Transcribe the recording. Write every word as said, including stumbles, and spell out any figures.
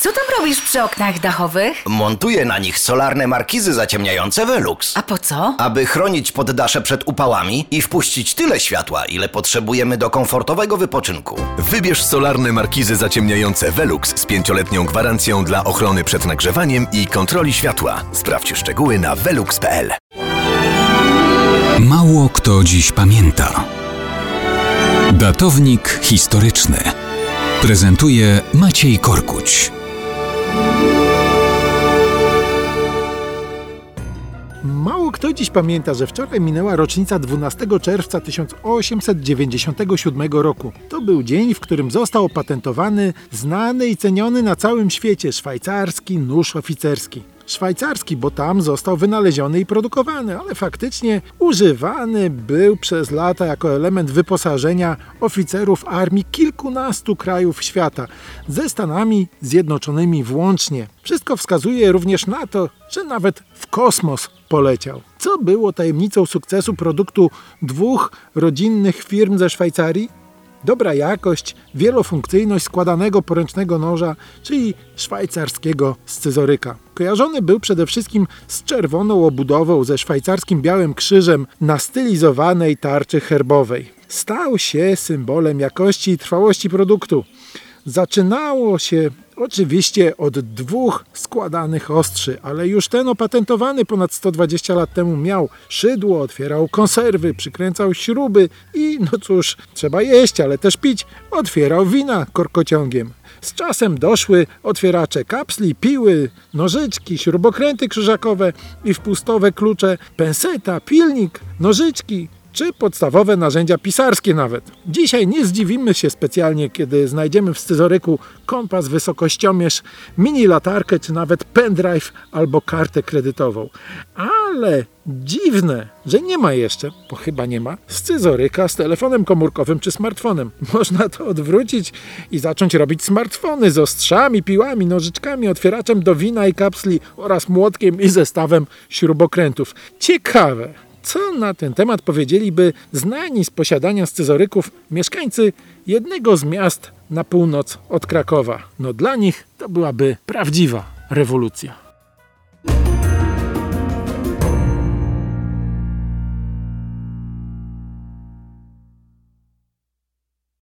Co tam robisz przy oknach dachowych? Montuję na nich solarne markizy zaciemniające Velux. A po co? Aby chronić poddasze przed upałami i wpuścić tyle światła, ile potrzebujemy do komfortowego wypoczynku. Wybierz solarne markizy zaciemniające Velux z pięcioletnią gwarancją dla ochrony przed nagrzewaniem i kontroli światła. Sprawdź szczegóły na velux kropka p l. Mało kto dziś pamięta. Datownik historyczny prezentuje Maciej Korkuć. Mało kto dziś pamięta, że wczoraj minęła rocznica dwunastego czerwca tysiąc osiemset dziewięćdziesiątego siódmego roku. To był dzień, w którym został opatentowany znany i ceniony na całym świecie szwajcarski nóż oficerski. Szwajcarski, bo tam został wynaleziony i produkowany, ale faktycznie używany był przez lata jako element wyposażenia oficerów armii kilkunastu krajów świata, ze Stanami Zjednoczonymi włącznie. Wszystko wskazuje również na to, że nawet w kosmos poleciał. Co było tajemnicą sukcesu produktu dwóch rodzinnych firm ze Szwajcarii? Dobra jakość, wielofunkcyjność składanego poręcznego noża, czyli szwajcarskiego scyzoryka. Kojarzony był przede wszystkim z czerwoną obudową ze szwajcarskim białym krzyżem na stylizowanej tarczy herbowej. Stał się symbolem jakości i trwałości produktu. Zaczynało się oczywiście od dwóch składanych ostrzy, ale już ten opatentowany ponad sto dwadzieścia lat temu miał szydło, otwierał konserwy, przykręcał śruby i no cóż, trzeba jeść, ale też pić, otwierał wina korkociągiem. Z czasem doszły otwieracze kapsli, piły, nożyczki, śrubokręty krzyżakowe i wpustowe klucze, penseta, pilnik, nożyczki, czy podstawowe narzędzia pisarskie nawet. Dzisiaj nie zdziwimy się specjalnie, kiedy znajdziemy w scyzoryku kompas, wysokościomierz, mini latarkę, czy nawet pendrive albo kartę kredytową. Ale dziwne, że nie ma jeszcze, bo chyba nie ma, scyzoryka z telefonem komórkowym czy smartfonem. Można to odwrócić i zacząć robić smartfony z ostrzami, piłami, nożyczkami, otwieraczem do wina i kapsli oraz młotkiem i zestawem śrubokrętów. Ciekawe. Co na ten temat powiedzieliby znani z posiadania scyzoryków mieszkańcy jednego z miast na północ od Krakowa? No dla nich to byłaby prawdziwa rewolucja.